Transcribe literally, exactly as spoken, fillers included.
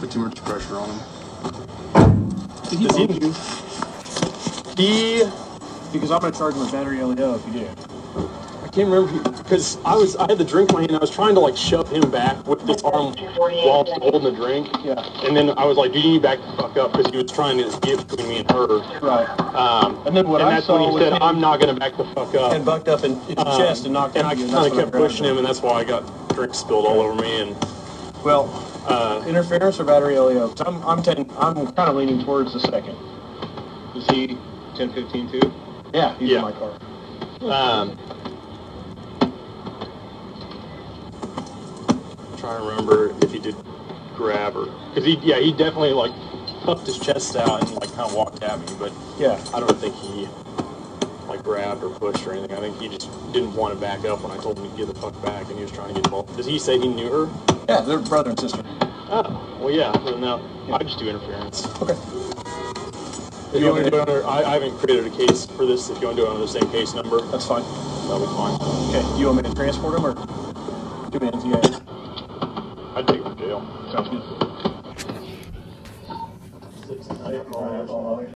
put too much pressure on him. Did he Does bump he- you? He, Because I'm going to charge him a battery L E O if you do. I can't remember because I was I had the drink in my hand. I was trying to like shove him back with this arm while I'm holding the drink. Yeah. And then I was like, "Dude, you need to back the fuck up," because he was trying to get between me and her. Right. Um, And then what and I that's saw when he was said, him- "I'm not going to back the fuck up." And bucked up in, in your Um, chest and knocked and out I you. kind of kept pushing him, and that's why I got drink spilled all over me. And Well, uh, interference or battery L E O? 'Cause I'm, I'm, ten, I'm kind of leaning towards the second. Is he ten fifteen too? Yeah, he's Yeah. in my car. um, I'm trying to remember if he did grab her, because he, yeah, he definitely like puffed his chest out and like kind of walked at me, but Yeah. I don't think he like grabbed or pushed or anything. I think he just didn't want to back up when I told him to get the fuck back, and he was trying to get involved. Does he say he knew her? Yeah, they're brother and sister. Oh, well, yeah. Well, no, I just do interference. Okay. If you want to do it under, I, I haven't created a case for this. If you want to do it under the same case number, That's fine. that'll be fine. Okay, do you want me to transport him or two minutes? You guys? I'd take him to jail. Sounds good.